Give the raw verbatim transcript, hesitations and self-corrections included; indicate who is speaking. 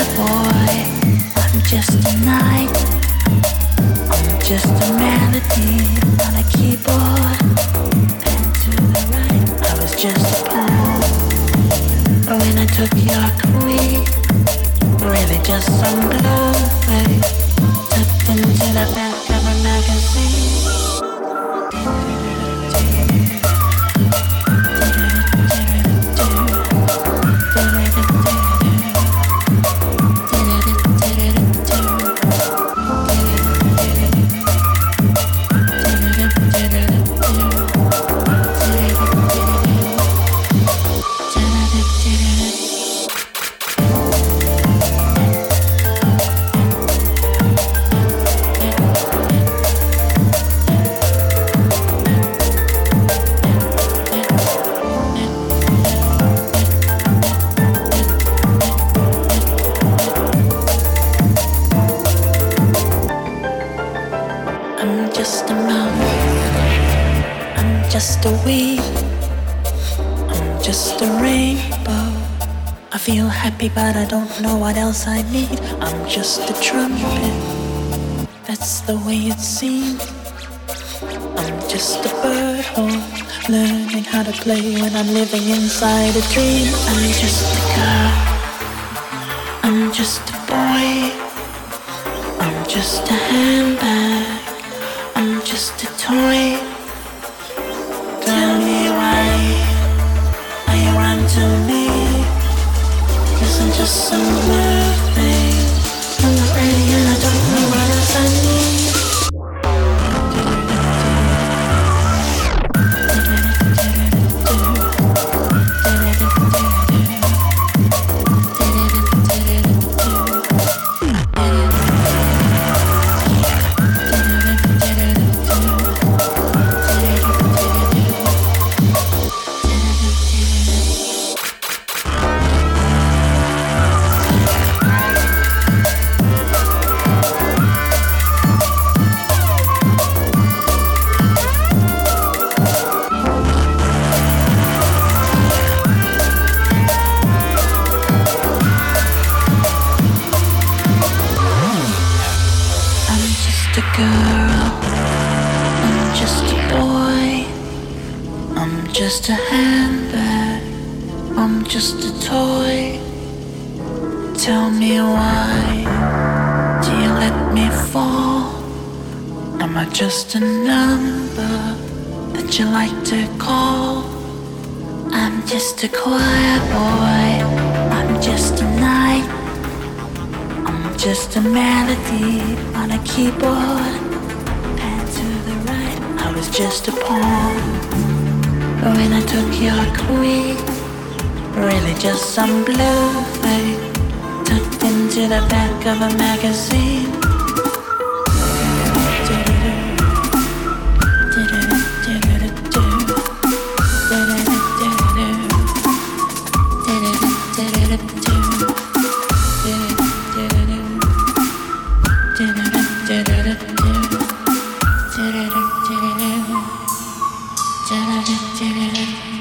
Speaker 1: boy. I'm just a night. I'm just a melody on a keyboard. Pen to the right. I was just a pawn when I took your queen. Really just some blue face tucked into the back of a magazine. Just a weed, I'm just a rainbow. I feel happy but I don't know what else I need. I'm just a trumpet, that's the way it seems. I'm just a bird hole, learning how to play when I'm living inside a dream. I'm just a girl, I'm just a boy, I'm just a handbag, I'm just a toy. Tell me why, why you run to me? Isn't just some blue thing. I'm not ready and I don't know what else I need. Just a handbag, I'm just a toy. Tell me why do you let me fall? Am I just a number that you like to call? I'm just a choir boy, I'm just a night. I'm just a melody on a keyboard. Pen to the right, I was just a pawn when I took your queen. Really just some blue face tucked into the back of a magazine. Da da da da da.